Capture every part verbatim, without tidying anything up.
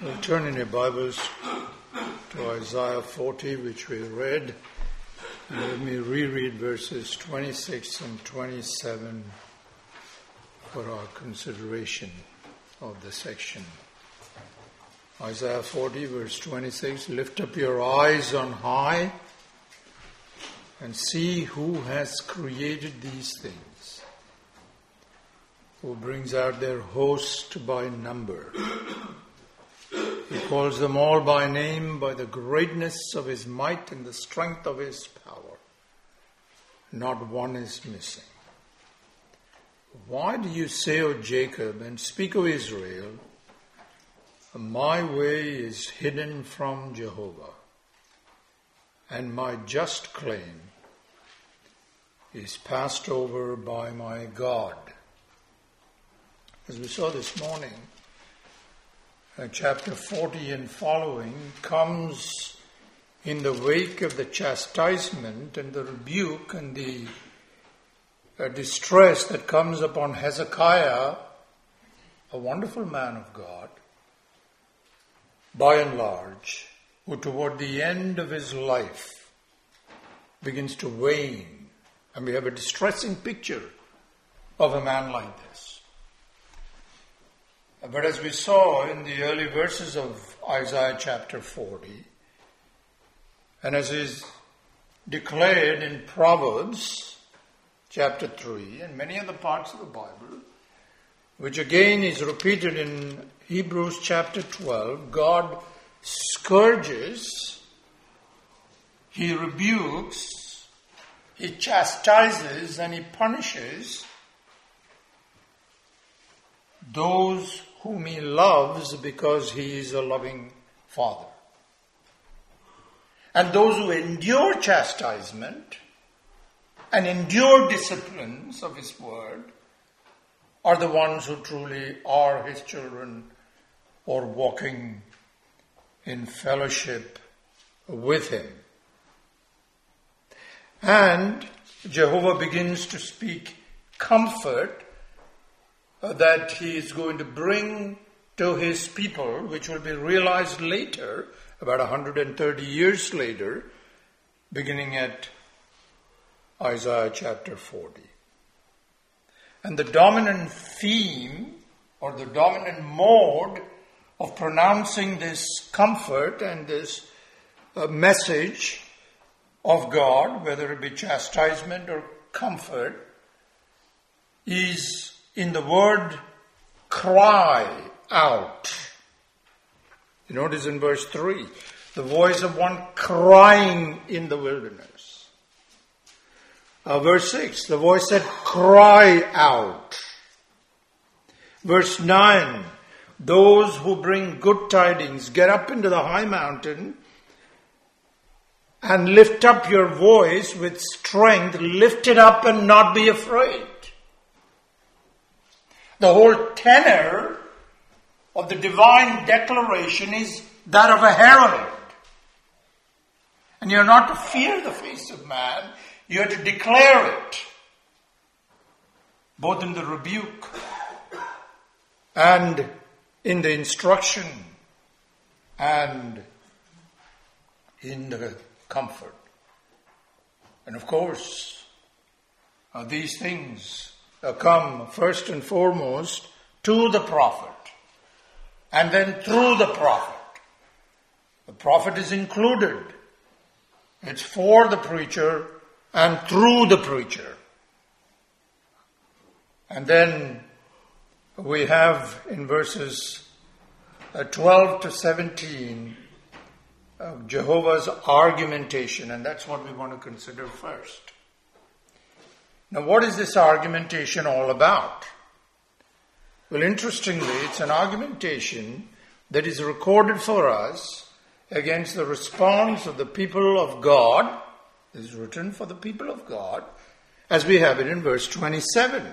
We'll turn in your Bibles to Isaiah forty, which we read. And let me reread verses twenty-six and twenty-seven for our consideration of the section. Isaiah forty, verse twenty-six, lift up your eyes on high and see who has created these things, who brings out their host by number. He calls them all by name, by the greatness of his might and the strength of his power. Not one is missing. Why do you say, O Jacob, and speak, O Israel, my way is hidden from Jehovah, and my just claim is passed over by my God? As we saw this morning, Uh, chapter forty and following comes in the wake of the chastisement and the rebuke and the uh, distress that comes upon Hezekiah, a wonderful man of God, by and large, who toward the end of his life begins to wane. And we have a distressing picture of a man like this. But as we saw in the early verses of Isaiah chapter forty, and as is declared in Proverbs chapter three, and many other parts of the Bible, which again is repeated in Hebrews chapter twelve, God scourges, He rebukes, He chastises, and He punishes those whom He loves because He is a loving Father. And those who endure chastisement and endure disciplines of His word are the ones who truly are His children or walking in fellowship with Him. And Jehovah begins to speak comfort that He is going to bring to His people, which will be realized later, about one hundred thirty years later, beginning at Isaiah chapter forty. And the dominant theme, or the dominant mode of pronouncing this comfort and this uh, message of God, whether it be chastisement or comfort, is in the word cry out. You notice in verse three, the voice of one crying in the wilderness. Uh, verse six, the voice said, cry out. Verse nine, those who bring good tidings, get up into the high mountain and lift up your voice with strength. Lift it up and not be afraid. The whole tenor of the divine declaration is that of a herald. And you're not to fear the face of man, you're to declare it, both in the rebuke and in the instruction and in the comfort. And of course, uh, these things Uh, come first and foremost to the prophet, and then through the prophet. The prophet is included. It's for the preacher and through the preacher. And then we have in verses uh, twelve to seventeen uh, Jehovah's argumentation, and that's what we want to consider first. Now, what is this argumentation all about? Well, interestingly, it's an argumentation that is recorded for us against the response of the people of God. It is written for the people of God, as we have it in verse twenty-seven.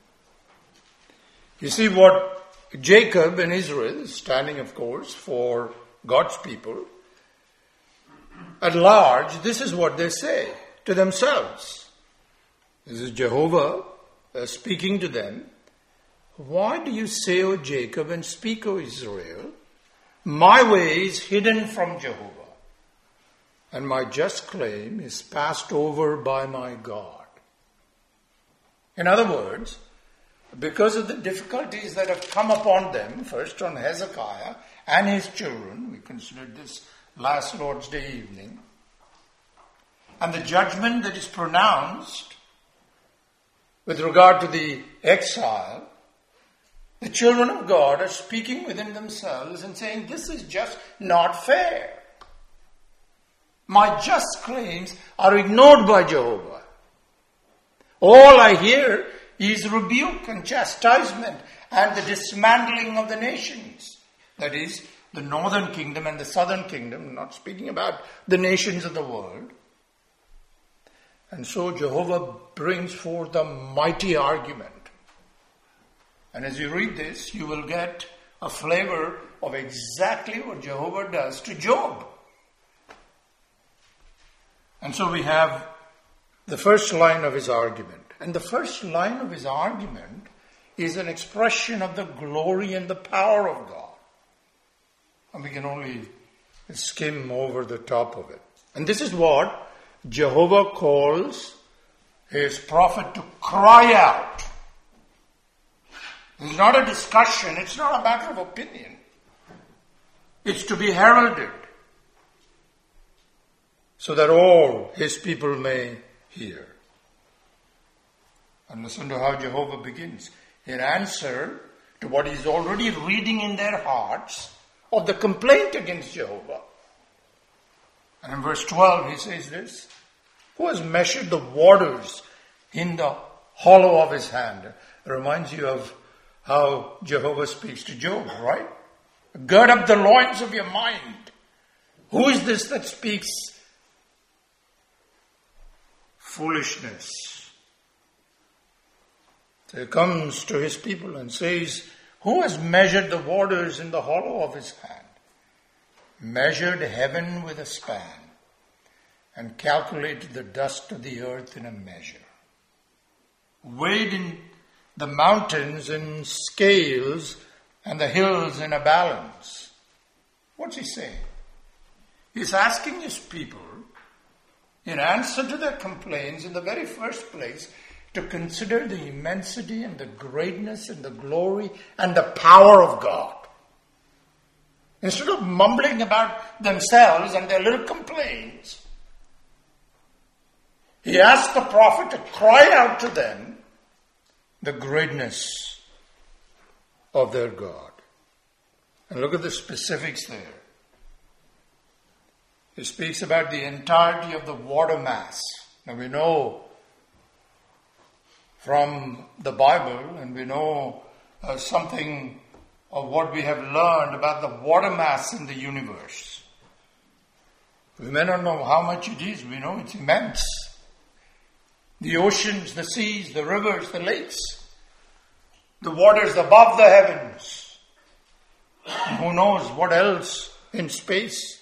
You see what Jacob and Israel, standing, of course, for God's people, at large, this is what they say to themselves. This is Jehovah uh, speaking to them. Why do you say, O Jacob, and speak, O Israel, My way is hidden from Jehovah, and my just claim is passed over by my God. In other words, because of the difficulties that have come upon them, first on Hezekiah and his children, we considered this last Lord's Day evening, and the judgment that is pronounced with regard to the exile, the children of God are speaking within themselves and saying, this is just not fair. My just claims are ignored by Jehovah. All I hear is rebuke and chastisement and the dismantling of the nations. That is, the northern kingdom and the southern kingdom, not speaking about the nations of the world. And so Jehovah brings forth a mighty argument. And as you read this, you will get a flavor of exactly what Jehovah does to Job. And so we have the first line of his argument. And the first line of his argument is an expression of the glory and the power of God. And we can only skim over the top of it. And this is what Jehovah calls his prophet to cry out. It's not a discussion. It's not a matter of opinion. It's to be heralded so that all his people may hear. And listen to how Jehovah begins. In answer to what he's already reading in their hearts of the complaint against Jehovah. And in verse twelve he says this, who has measured the waters in the hollow of his hand? It reminds you of how Jehovah speaks to Job, right? Gird up the loins of your mind. Who is this that speaks foolishness? So he comes to his people and says, who has measured the waters in the hollow of his hand? Measured heaven with a span and calculated the dust of the earth in a measure. Weighed in the mountains in scales and the hills in a balance. What's he saying? He's asking his people, in answer to their complaints, in the very first place, to consider the immensity and the greatness and the glory and the power of God. Instead of mumbling about themselves and their little complaints, he asked the prophet to cry out to them the greatness of their God. And look at the specifics there. He speaks about the entirety of the water mass. Now we know from the Bible, and we know uh, something of what we have learned about the water mass in the universe. We may not know how much it is. We know it's immense. The oceans, the seas, the rivers, the lakes, the waters above the heavens. And who knows what else in space.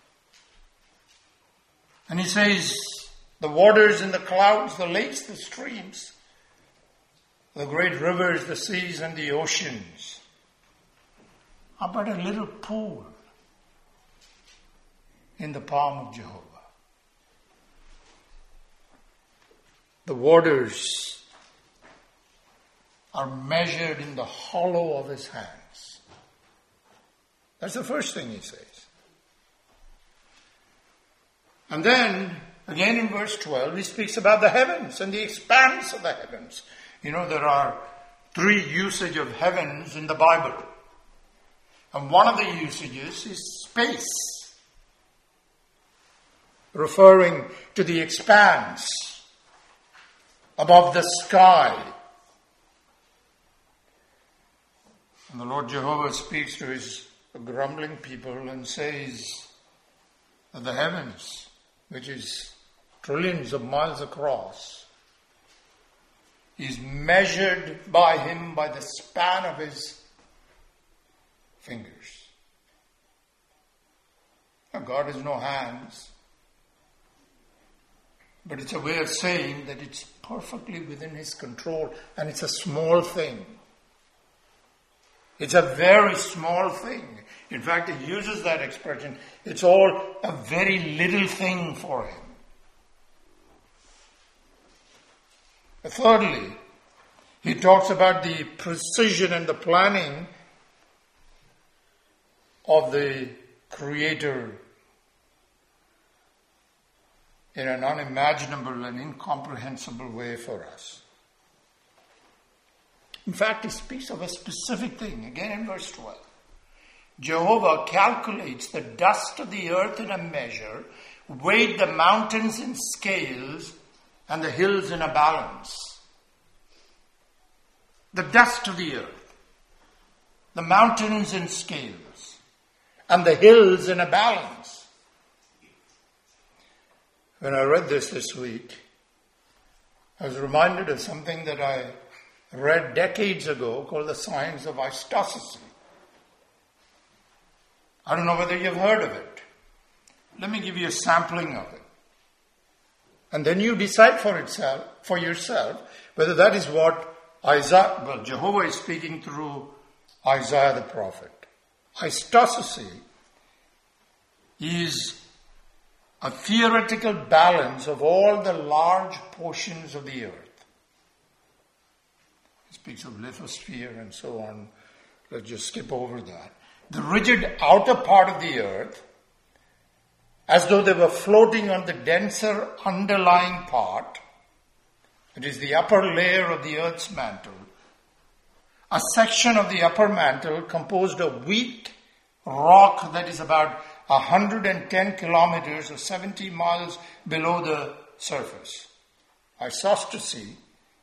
And he says, the waters in the clouds, the lakes, the streams, the great rivers, the seas, and the oceans are but a little pool in the palm of Jehovah. The waters are measured in the hollow of his hands. That's the first thing he says. And then, again in verse twelve, he speaks about the heavens and the expanse of the heavens. You know, there are three usages of heavens in the Bible. And one of the usages is space, referring to the expanse above the sky. And the Lord Jehovah speaks to his grumbling people and says that the heavens, which is trillions of miles across, is measured by him by the span of his fingers. Now, God has no hands, but it's a way of saying that it's perfectly within his control and it's a small thing. It's a very small thing. In fact, he uses that expression. It's all a very little thing for him. Thirdly, he talks about the precision and the planning of the Creator in an unimaginable and incomprehensible way for us. In fact, he speaks of a specific thing, again in verse twelve. Jehovah calculates the dust of the earth in a measure, weighed the mountains in scales, and the hills in a balance. The dust of the earth, the mountains in scales, and the hills in a balance. When I read this this week, I was reminded of something that I read decades ago called The Science of Isostasy. I don't know whether you've heard of it. Let me give you a sampling of it. And then you decide for itself, for yourself, whether that is what Isaiah, well, Jehovah is speaking through Isaiah the prophet. Isostasy is a theoretical balance of all the large portions of the earth. He speaks of lithosphere and so on. Let's just skip over that. The rigid outer part of the earth, as though they were floating on the denser underlying part, it is the upper layer of the earth's mantle. A section of the upper mantle composed of weak rock that is about one hundred ten kilometers or seventy miles below the surface. Isostasy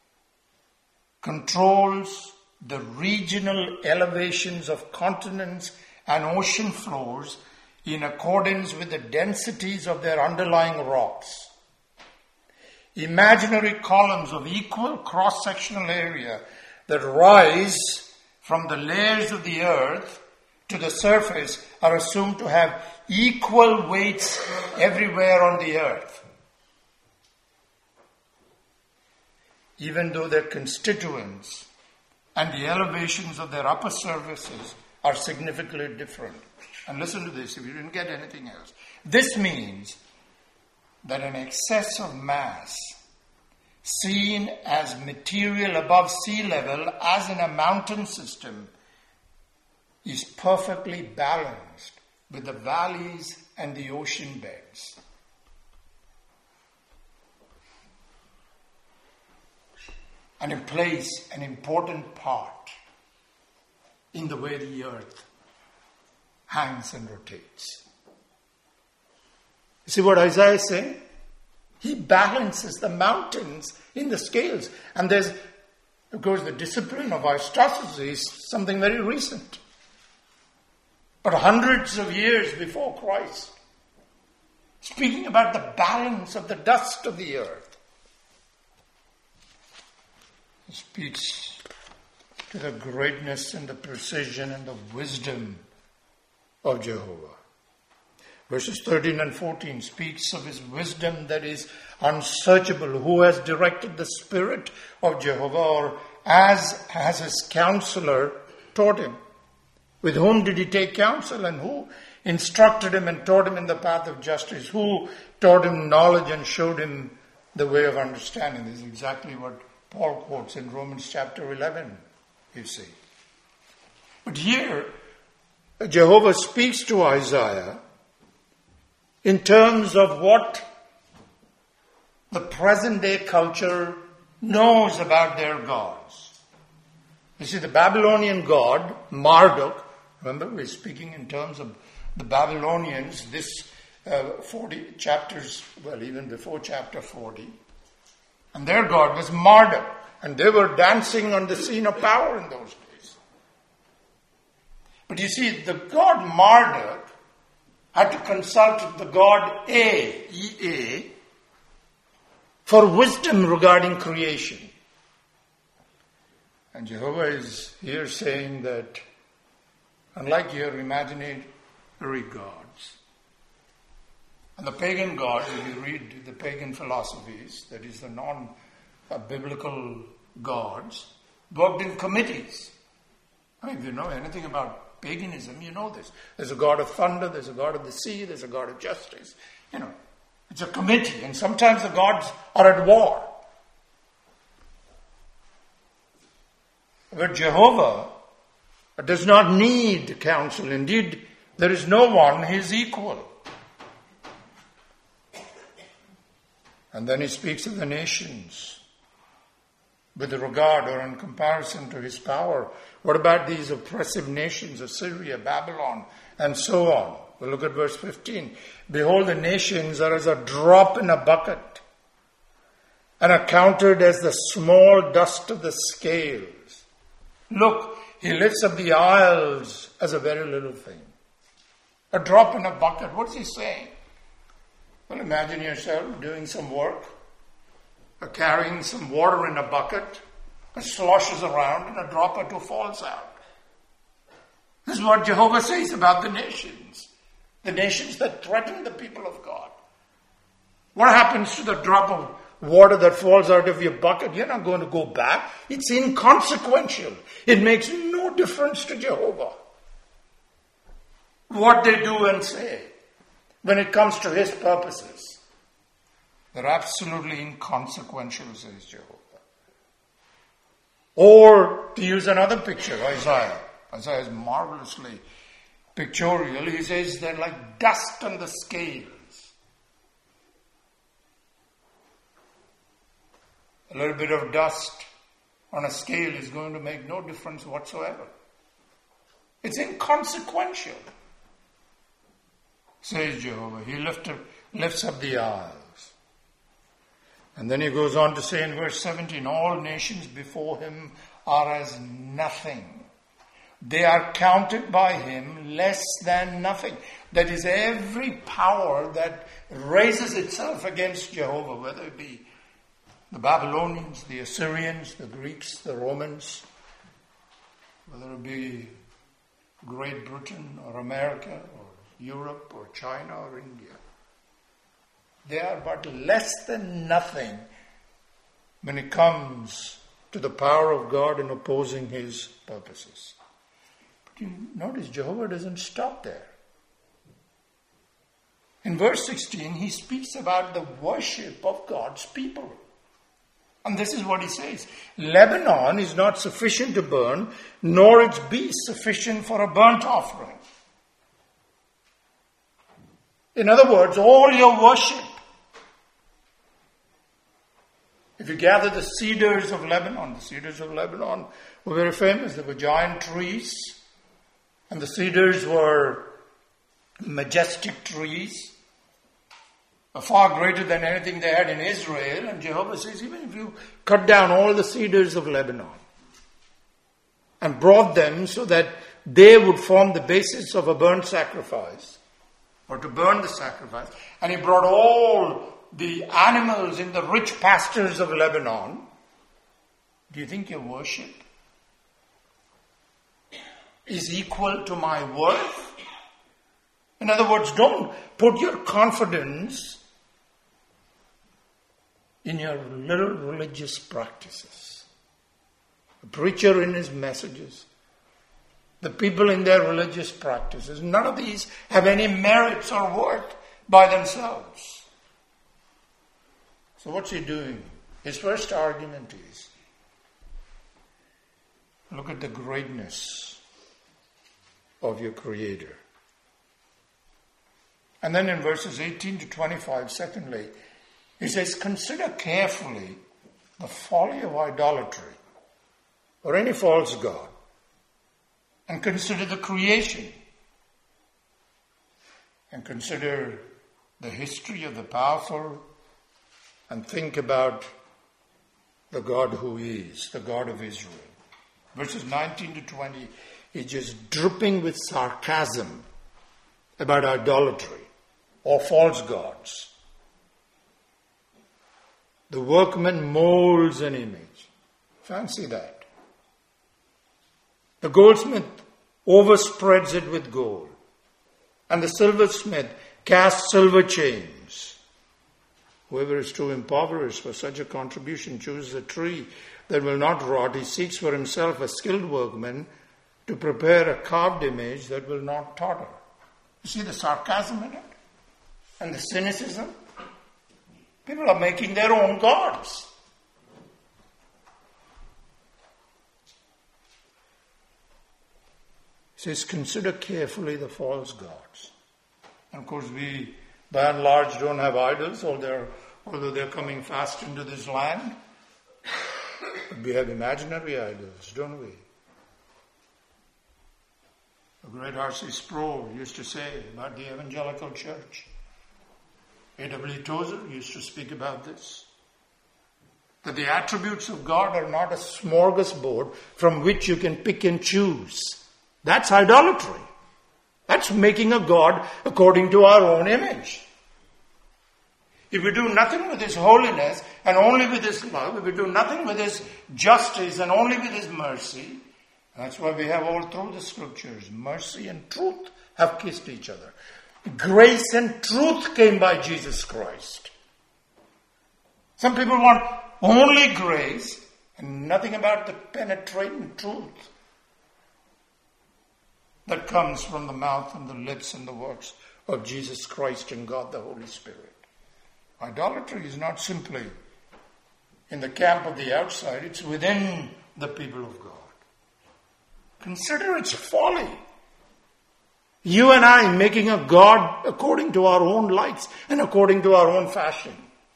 controls the regional elevations of continents and ocean floors in accordance with the densities of their underlying rocks. Imaginary columns of equal cross-sectional area that rise from the layers of the earth to the surface are assumed to have equal weights everywhere on the earth, even though their constituents and the elevations of their upper surfaces are significantly different. And listen to this, if you didn't get anything else. This means that an excess of mass seen as material above sea level, as in a mountain system, is perfectly balanced with the valleys and the ocean beds. And it plays an important part in the way the earth hangs and rotates. You see what Isaiah is saying? He balances the mountains in the scales. And there's, of course, the discipline of isostasy is something very recent. But hundreds of years before Christ, speaking about the balance of the dust of the earth, he speaks to the greatness and the precision and the wisdom of Jehovah. Verses thirteen and fourteen speaks of his wisdom that is unsearchable. Who has directed the Spirit of Jehovah, or as has his counselor taught him? With whom did he take counsel, and who instructed him and taught him in the path of justice? Who taught him knowledge and showed him the way of understanding? This is exactly what Paul quotes in Romans chapter eleven, you see. But here, Jehovah speaks to Isaiah in terms of what the present day culture knows about their gods. You see, the Babylonian god, Marduk, remember we're speaking in terms of the Babylonians, this uh, forty chapters, well, even before chapter forty. And their god was Marduk. And they were dancing on the scene of power in those days. But you see, the god Marduk had to consult the god A, E A, for wisdom regarding creation. And Jehovah is here saying that, unlike your imaginary gods, and the pagan gods, if you read the pagan philosophies, that is the non-biblical gods, worked in committees. I mean, if you know anything about paganism, you know this. There's a god of thunder, there's a god of the sea, there's a god of justice. You know, it's a committee, and sometimes the gods are at war. But Jehovah does not need counsel. Indeed, there is no one his equal. And then he speaks of the nations with regard or in comparison to his power. What about these oppressive nations, Assyria, Babylon, and so on? We'll look at verse fifteen. Behold, the nations are as a drop in a bucket, and are counted as the small dust of the scales. Look, he lifts up the isles as a very little thing. A drop in a bucket. What's he saying? Well, imagine yourself doing some work, or carrying some water in a bucket. It sloshes around and a drop or two falls out. This is what Jehovah says about the nations. The nations that threaten the people of God. What happens to the drop of water that falls out of your bucket? You're not going to go back. It's inconsequential. It makes no difference to Jehovah what they do and say when it comes to his purposes. They're absolutely inconsequential, says Jehovah. Or, to use another picture, Isaiah. Isaiah is marvelously pictorial. He says they're like dust on the scales. A little bit of dust on a scale is going to make no difference whatsoever. It's inconsequential, says Jehovah. He lift up, lifts up the isles. And then he goes on to say in verse seventeen, all nations before him are as nothing. They are counted by him less than nothing. That is, every power that raises itself against Jehovah, whether it be the Babylonians, the Assyrians, the Greeks, the Romans, whether it be Great Britain or America or Europe or China or India. They are but less than nothing when it comes to the power of God in opposing his purposes. But you notice Jehovah doesn't stop there. In verse sixteen, he speaks about the worship of God's people. And this is what he says. Lebanon is not sufficient to burn, nor its beasts sufficient for a burnt offering. In other words, all your worship. If you gather the cedars of Lebanon, the cedars of Lebanon were very famous. They were giant trees. And the cedars were majestic trees, far greater than anything they had in Israel. And Jehovah says, even if you cut down all the cedars of Lebanon and brought them so that they would form the basis of a burnt sacrifice, or to burn the sacrifice, and he brought all the animals in the rich pastures of Lebanon, do you think your worship is equal to my worth? In other words, don't put your confidence in your little religious practices. The preacher in his messages, the people in their religious practices, none of these have any merits or worth by themselves. So what's he doing? His first argument is, look at the greatness of your Creator. And then in verses eighteen to twenty-five, secondly, he says, consider carefully the folly of idolatry or any false god, and consider the creation, and consider the history of the powerful, and think about the God who is, the God of Israel. Verses nineteen to twenty, is just dripping with sarcasm about idolatry or false gods. The workman molds an image. Fancy that. The goldsmith overspreads it with gold, and the silversmith casts silver chains. Whoever is too impoverished for such a contribution chooses a tree that will not rot. He seeks for himself a skilled workman to prepare a carved image that will not totter. You see the sarcasm in it? And the cynicism? People are making their own gods. It says, consider carefully the false gods. And of course we, by and large, don't have idols, although although they're coming fast into this land. But we have imaginary idols, don't we? The great R C Sproul used to say about the evangelical church. A W Tozer used to speak about this. That the attributes of God are not a smorgasbord from which you can pick and choose. That's idolatry. That's making a God according to our own image. If we do nothing with His holiness and only with His love, if we do nothing with His justice and only with His mercy, that's why we have all through the scriptures, mercy and truth have kissed each other. Grace and truth came by Jesus Christ. Some people want only grace and nothing about the penetrating truth that comes from the mouth and the lips and the works of Jesus Christ and God the Holy Spirit. Idolatry is not simply in the camp of the outside, it's within the people of God. Consider its folly. You and I making a God according to our own likes and according to our own fashion,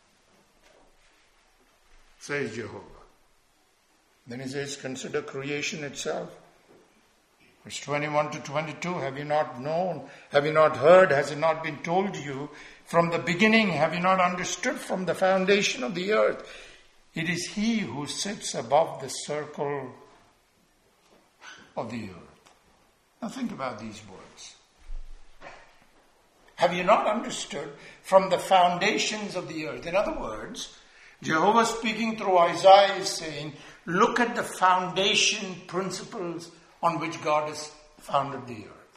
says Jehovah. Then he says, consider creation itself. Verse twenty-one to twenty-two, have you not known? Have you not heard? Has it not been told you from the beginning? Have you not understood from the foundation of the earth? It is He who sits above the circle of the earth. Now think about these words. Have you not understood from the foundations of the earth? In other words, Jehovah speaking through Isaiah is saying, look at the foundation principles on which God has founded the earth.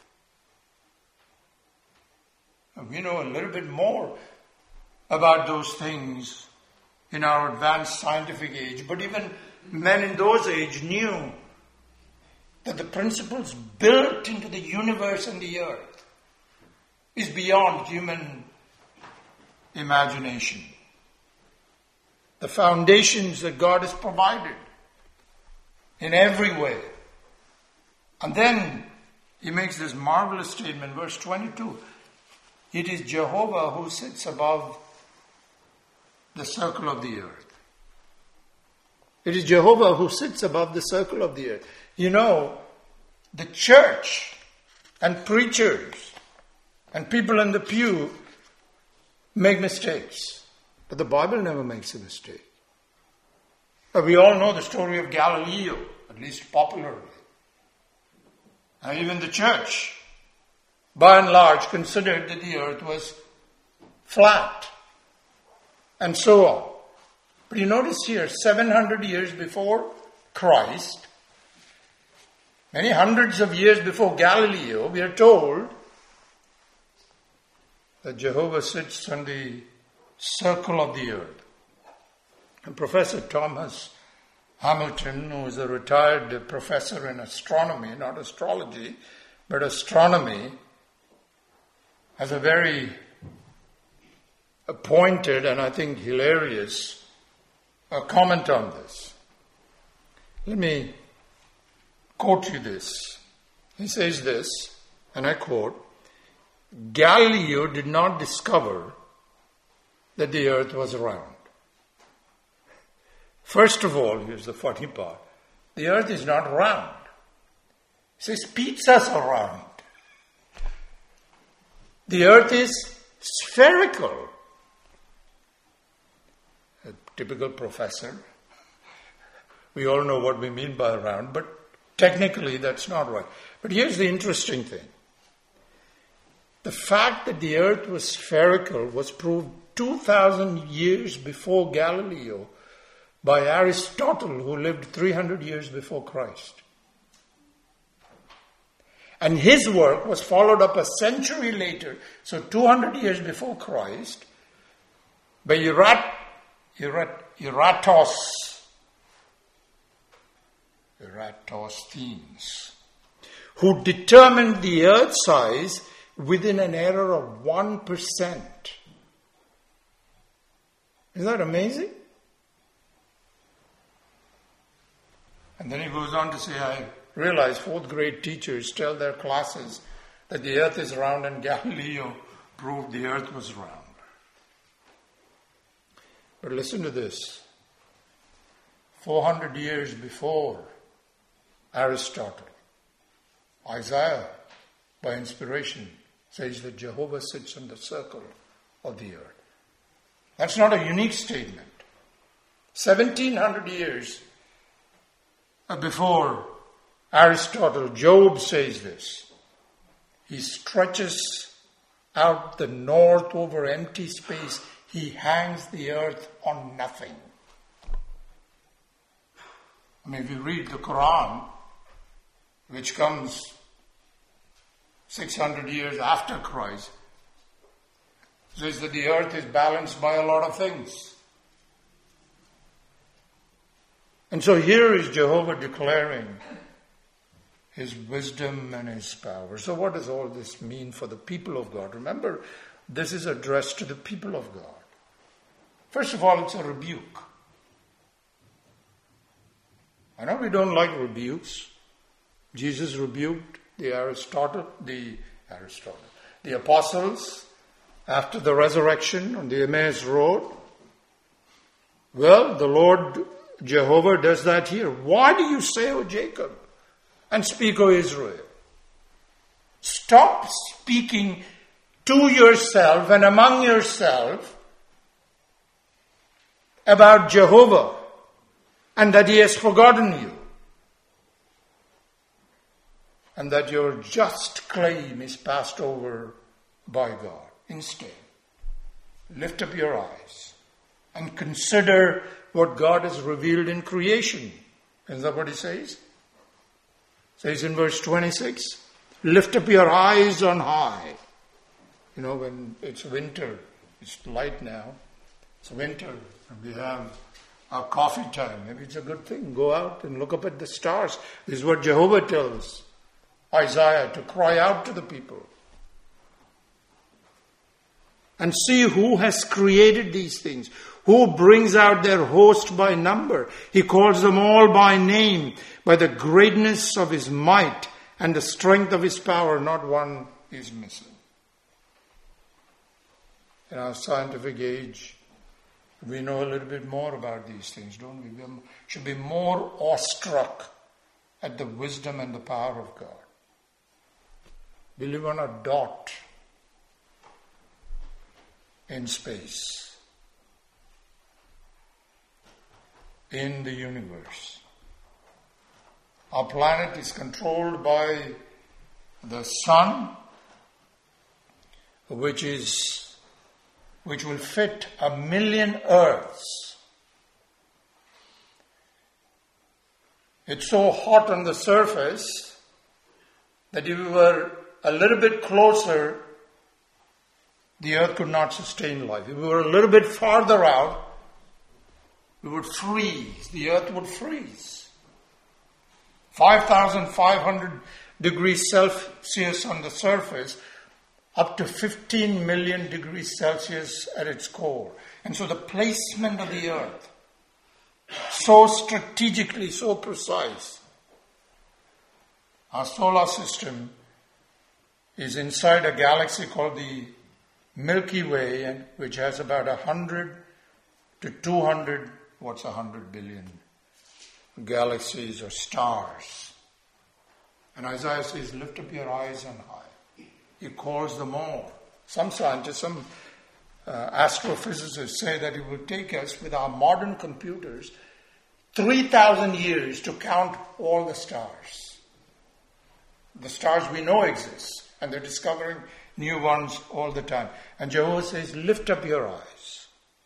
And we know a little bit more about those things in our advanced scientific age, but even men in those age knew that the principles built into the universe and the earth is beyond human imagination. The foundations that God has provided in every way. And then he makes this marvelous statement, verse twenty-two. It is Jehovah who sits above the circle of the earth. It is Jehovah who sits above the circle of the earth. You know, the church and preachers and people in the pew make mistakes. But the Bible never makes a mistake. But we all know the story of Galileo, at least popularly. And even the church, by and large, considered that the earth was flat, and so on. But you notice here, seven hundred years before Christ, many hundreds of years before Galileo, we are told that Jehovah sits on the circle of the earth. And Professor Thomas Hamilton, who is a retired professor in astronomy, not astrology, but astronomy, has a very pointed and I think hilarious uh, comment on this. Let me quote you this. He says this, and I quote, Galileo did not discover that the earth was round. First of all, here's the funny part, the earth is not round. He says pizzas are round. The earth is spherical. A typical professor. We all know what we mean by round, but technically that's not right. But here's the interesting thing. The fact that the earth was spherical was proved two thousand years before Galileo by Aristotle, who lived three hundred years before Christ. And his work was followed up a century later, so two hundred years before Christ, by Erat, Erat, Eratos, Eratosthenes, who determined the earth size within an error of one percent. Isn't that amazing? And then he goes on to say, I realize fourth grade teachers tell their classes that the earth is round and Galileo proved the earth was round. But listen to this. four hundred years before Aristotle, Isaiah, by inspiration, says that Jehovah sits in the circle of the earth. That's not a unique statement. seventeen hundred years before Aristotle, Job says this. He stretches out the north over empty space. He hangs the earth on nothing. I mean, if you read the Quran, which comes six hundred years after Christ, it says that the earth is balanced by a lot of things. And so here is Jehovah declaring his wisdom and his power. So what does all this mean for the people of God? Remember, this is addressed to the people of God. First of all, it's a rebuke. I know we don't like rebukes. Jesus rebuked the Aristotle, the Aristotle, the apostles after the resurrection on the Emmaus Road. Well, the Lord Jehovah does that here. Why do you say, O Jacob, and speak, O Israel? Stop speaking to yourself and among yourself about Jehovah and that he has forgotten you and that your just claim is passed over by God. Instead, lift up your eyes and consider what God has revealed in creation. Isn't that what he says? It says in verse twenty-six, lift up your eyes on high. You know, when it's winter, it's light now, it's winter, and we have our coffee time. Maybe it's a good thing. Go out and look up at the stars. This is what Jehovah tells Isaiah to cry out to the people. And see who has created these things. Who brings out their host by number. He calls them all by name. By the greatness of his might and the strength of his power, not one is missing. In our scientific age, we know a little bit more about these things, don't we? We should be more awestruck at the wisdom and the power of God. We live on a dot in space, in the universe. Our planet is controlled by the sun, which is which will fit a million Earths. It's so hot on the surface that if we were a little bit closer, the Earth could not sustain life. If we were a little bit farther out, we would freeze. The Earth would freeze. five thousand five hundred degrees Celsius on the surface, up to fifteen million degrees Celsius at its core. And so the placement of the Earth, so strategically, so precise. Our solar system is inside a galaxy called the Milky Way, and which has about one hundred to two hundred, what's one hundred billion galaxies or stars. And Isaiah says, lift up your eyes on high. He calls them all. Some scientists, some uh, astrophysicists say that it will take us, with our modern computers, three thousand years to count all the stars. The stars we know exist, and they're discovering new ones all the time. And Jehovah says, lift up your eyes.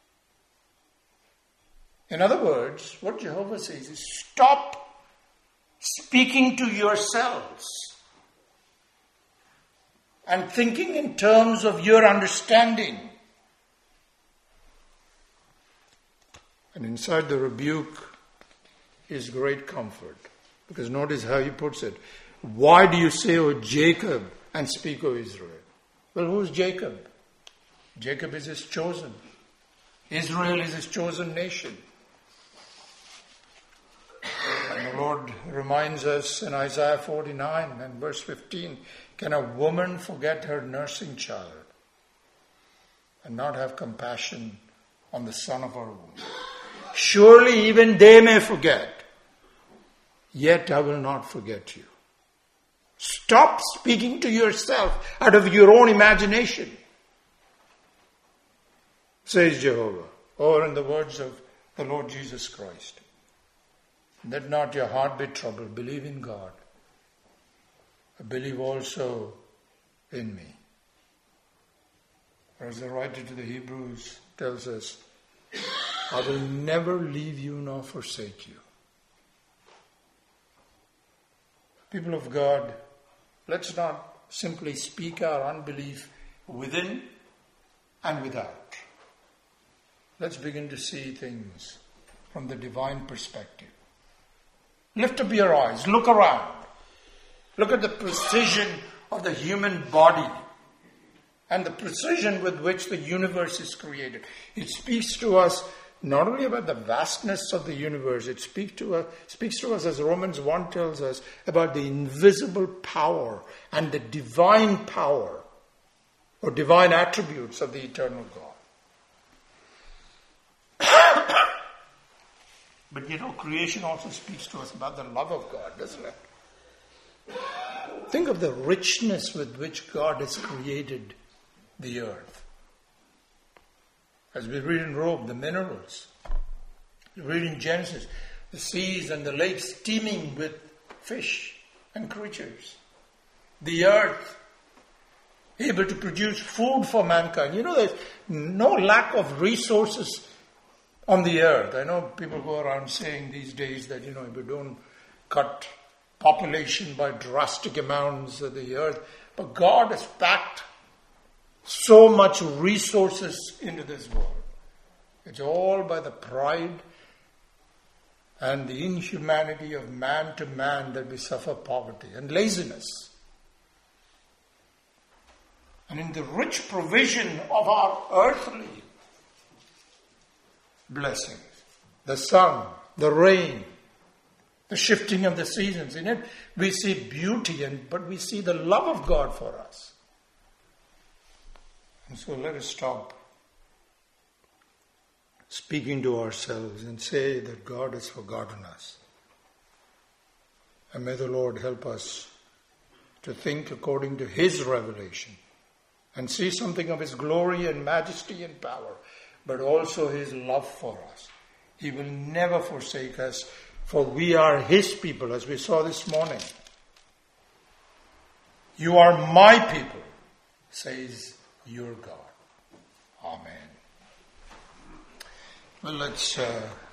In other words, what Jehovah says is, stop speaking to yourselves and thinking in terms of your understanding. And inside the rebuke is great comfort. Because notice how he puts it. Why do you say, O Jacob, and speak, O Israel? Well, who's Jacob? Jacob is his chosen. Israel is his chosen nation. And the Lord reminds us in Isaiah forty-nine and verse fifteen, can a woman forget her nursing child and not have compassion on the son of her womb? Surely even they may forget, yet I will not forget you. Stop speaking to yourself out of your own imagination, says Jehovah, or in the words of the Lord Jesus Christ. Let not your heart be troubled. Believe in God. Believe also in me. As the writer to the Hebrews tells us, I will never leave you nor forsake you. People of God, let's not simply speak our unbelief within and without. Let's begin to see things from the divine perspective. Lift up your eyes, look around. Look at the precision of the human body and the precision with which the universe is created. It speaks to us not only about the vastness of the universe, it speaks to us, speaks to us, as Romans one tells us, about the invisible power and the divine power or divine attributes of the eternal God. But you know, creation also speaks to us about the love of God, doesn't it? Think of the richness with which God has created the earth. As we read in Job, the minerals. We read in Genesis, the seas and the lakes teeming with fish and creatures. The earth able to produce food for mankind. You know, there's no lack of resources on the earth. I know people go around saying these days that, you know, if we don't cut population by drastic amounts of the earth, but God has packed so much resources into this world. It's all by the pride and the inhumanity of man to man that we suffer poverty and laziness. And in the rich provision of our earthly blessings, the sun, the rain, the shifting of the seasons, in it we see beauty, and but we see the love of God for us. And so let us stop speaking to ourselves and say that God has forgotten us. And may the Lord help us to think according to His revelation and see something of His glory and majesty and power, but also His love for us. He will never forsake us, for we are His people, as we saw this morning. You are my people, says your God. Amen. Well, let's uh,